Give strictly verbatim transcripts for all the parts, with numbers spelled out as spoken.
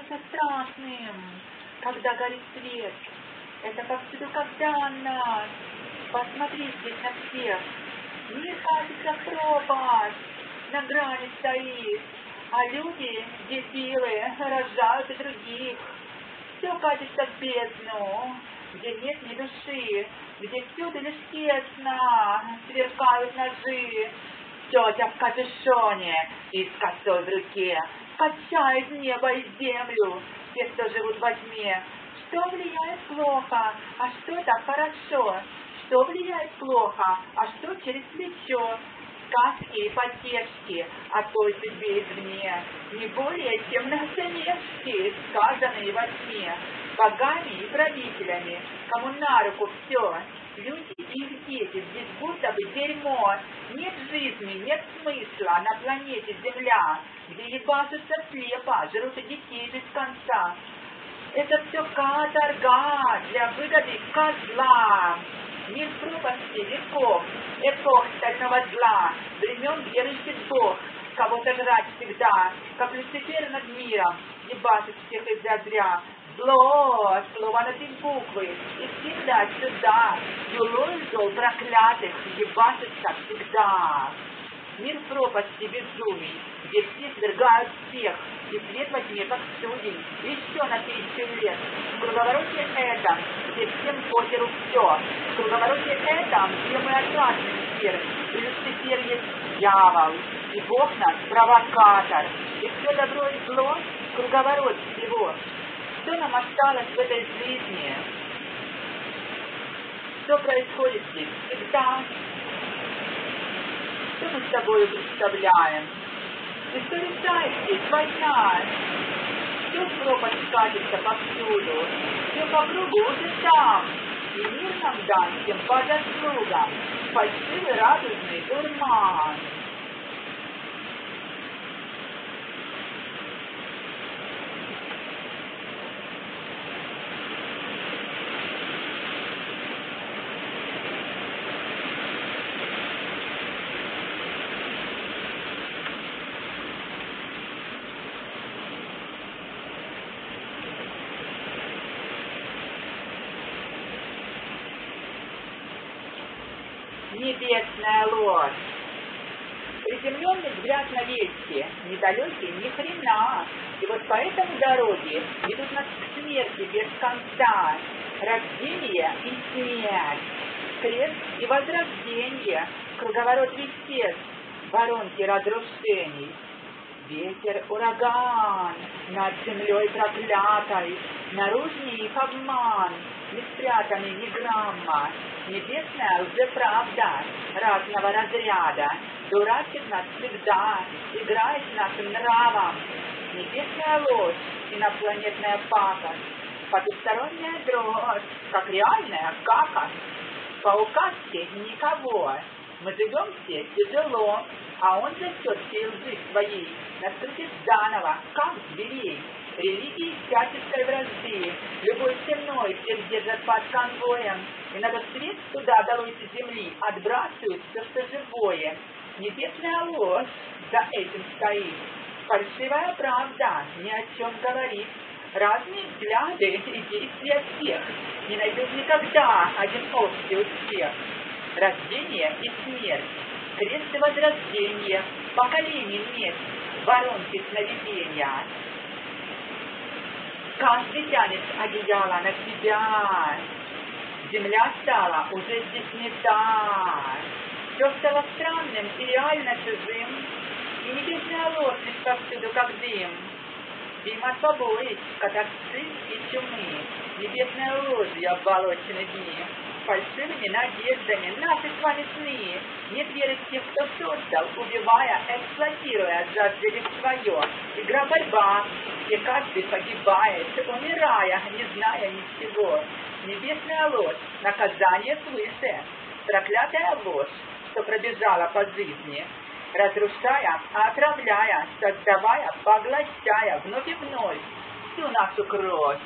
кажется страшным, когда горит свет. Это повсюду, когда нас. Посмотри здесь на всех. Мир кажется пропасть, на грани стоит, а люди, дебилы, рожают и других. Все катится в бездну, где нет ни души, где всюду лишь тесно, сверкают ножи. Тетя в капюшоне и с косой в руке качает небо и землю, те, кто живут во тьме. Что влияет плохо, а что так хорошо? Что влияет плохо, а что через плечо? Сказки и потешки о той судьбе извне, не более чем насмешки, сказанные во сне, богами и правителями, кому на руку все. Люди и их дети здесь будто бы дерьмо. Нет жизни, нет смысла на планете Земля, где ебашутся слепо, жрут и детей без конца. Это все каторга для выгоды козла. Мир пропасти веков, эпох стального зла, времен верующих Бог, кого-то жрать всегда, как Люцифер над миром, ебашит всех из-за зря. Зло, слово на три буквы, и всегда сюда, юлой зол проклятых, ебашится всегда. Мир пропасти безумий, где все свергают всех, и свет во тьме как судей, еще на тысячу лет. В круговороте этом, где всем похеру все, в круговороте этом, где мы окрасны теперь, и Люцифер есть дьявол, и Бог наш провокатор, и все добро и зло, круговорот всего. Что нам осталось в этой жизни? Что происходит здесь всегда? Что мы с тобой представляем? И что решает здесь война? Все в пропасть катится повсюду, все по кругу уже там, и мир нам дан всем по заслугам, фальшивый радужный дурман. Небесная ложь. Приземленный взгляд на вести, недалекий ни хрена. И вот по этому дороге ведут нас к смерти без конца. Рождение и смерть. Крест и возрождение. Круговорот веществ. Воронки разрушений. Ветер, ураган, над землей проклятой, наружный их обман, не спрятанный ни грамма, небесная лжеправда разного разряда, дурачит нас всегда, играет с нашим нравом, небесная ложь, инопланетная пакость, потусторонняя дрожь, как реальная какость, по указке никого, мы живем все тяжело, а он за счет всей лжи своей нас крутит заново, как зверей, религии всяческой вражды, любой ценой всех держат под конвоем, и надо свет туда долой с земли отбрасывают все, что живое. Небесная ложь за этим стоит, фальшивая правда ни о чем говорит, разные взгляды и действия всех не найдут никогда один общий успех. Рождение и смерть, крест и возрождение, поколений нет, воронки сновидения. Каждый тянет одеяло на себя. Земля стала уже здесь не та. Все стало странным и реально чужим, и небесная ложь лишь повсюду, как дым. Дым от побоищ, катастроф и чумы, небесной ложью обволочены дни. Фальшивыми надеждами наши с вами сны. Нет веры в тех, кто создал, убивая, эксплуатируя, жаждали свое. Игра борьба, где каждый погибает, умирая, не зная ничего. Небесная ложь, наказание свыше, проклятая ложь, что пробежала по жизни, разрушая, отравляя, создавая, поглощая, вновь и вновь всю нашу кровь.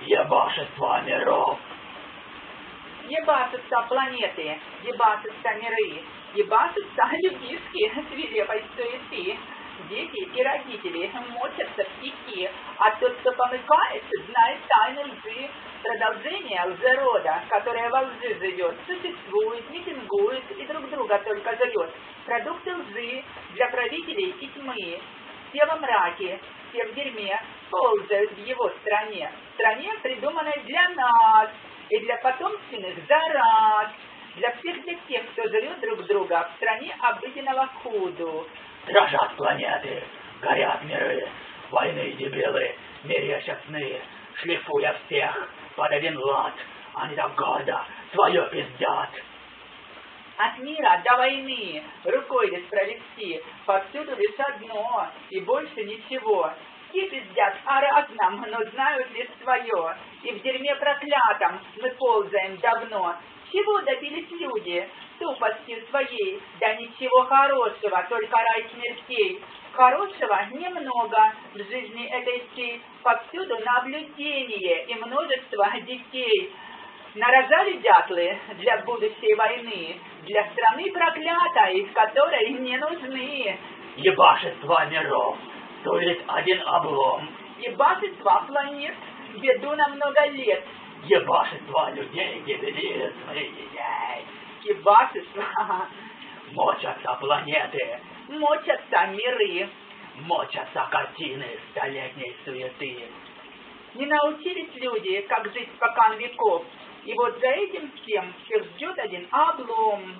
Ебашество миров. Ебашутся планеты, ебашутся миры, ебашутся людишки свирепой суеты. Дети и родители мочатся в стихи, а тот, кто помыкается, знает тайны лжи. Продолжение лжерода, которое во лжи живет, существует, митингует и друг друга только жрет. Продукты лжи для правителей и тьмы. Все во мраке, все в дерьме, ползают в его стране. В стране, придуманной для нас и для потомственных зараз. Для всех, для тех, кто жрет друг друга в стране обыденного худу. Дрожат планеты, горят миры, войны дебилы, мерещат сны, шлифуя всех под один лад. Они так гордо свое пиздят. От мира до войны рукой лишь провести, повсюду лишь одно и больше ничего. Все пиздят о разном, но знают лишь свое, и в дерьме проклятом мы ползаем давно. Чего добились люди тупостью своей? Да ничего хорошего, только рай смертей. Хорошего немного в жизни этой всей, повсюду наблюдение и множество детей. Нарожали дятлы для будущей войны, для страны проклятой, которой не нужны. Ебашество миров, сулит один облом. Ебашество планет, беду на много лет. Ебашество людей гибелит своих детей. Ебашество. Мочатся планеты, Мочатся миры. мочатся картины столетней суеты. Не научились люди, как жить спокон веков. И вот за этим всем всех ждет один облом.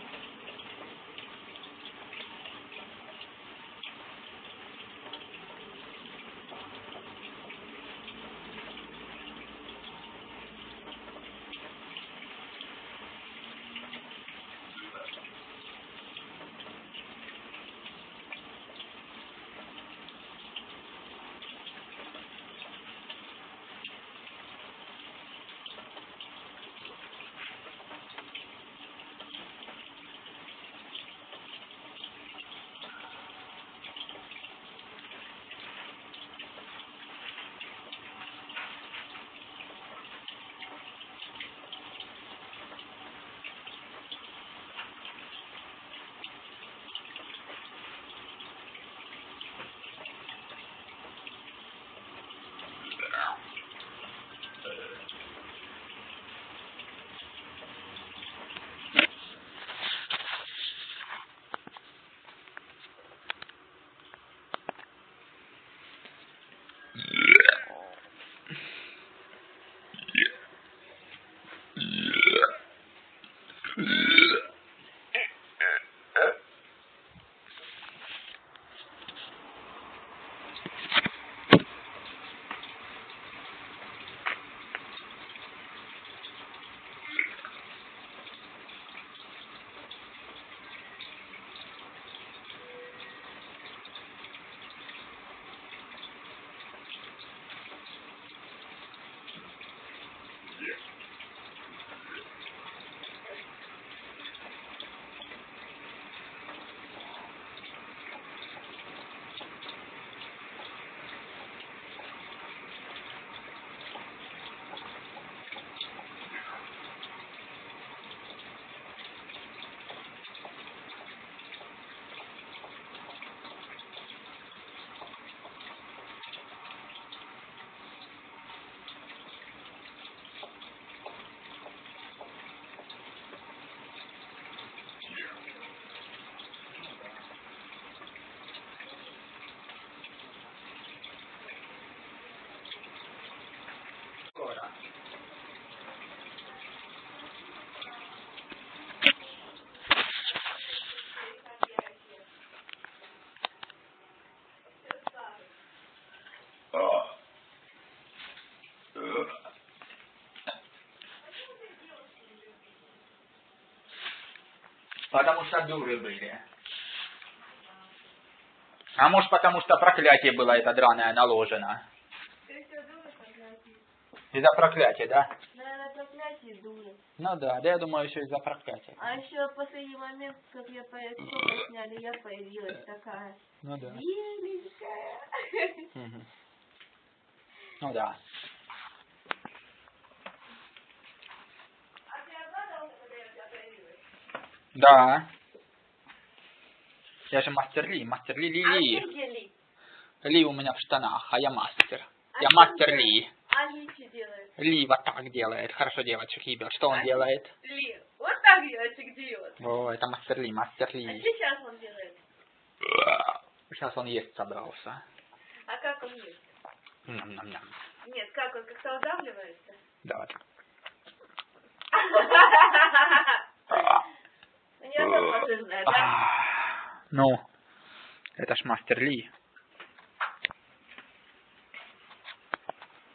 Потому что дуры были. А может, потому что проклятие было это драное наложено. Из-за проклятия, да? Наверное, проклятие дуры. Ну да, да я думаю, еще из-за проклятия. А еще в последний момент, как я появилась, сняли, я появилась такая. Ну да. Беленькая. Угу. Ну да. Да. Я же мастер Ли, мастер Ли, Ли, А Ли. ты где Ли? Ли у меня в штанах, а я мастер. А Я что мастер он Ли. делает? А Ли что делает? Ли вот так делает. Хорошо девочек ебет. Что он А делает? Ли, вот так девочек делает. О, это мастер Ли, мастер А Ли. что сейчас он делает? Сейчас он есть собрался. А как он ест? Ням-ням-ням. Нет, как он как-то удавливается? Давай. У него тоже жирная, да? Ну, это ж мастер Ли.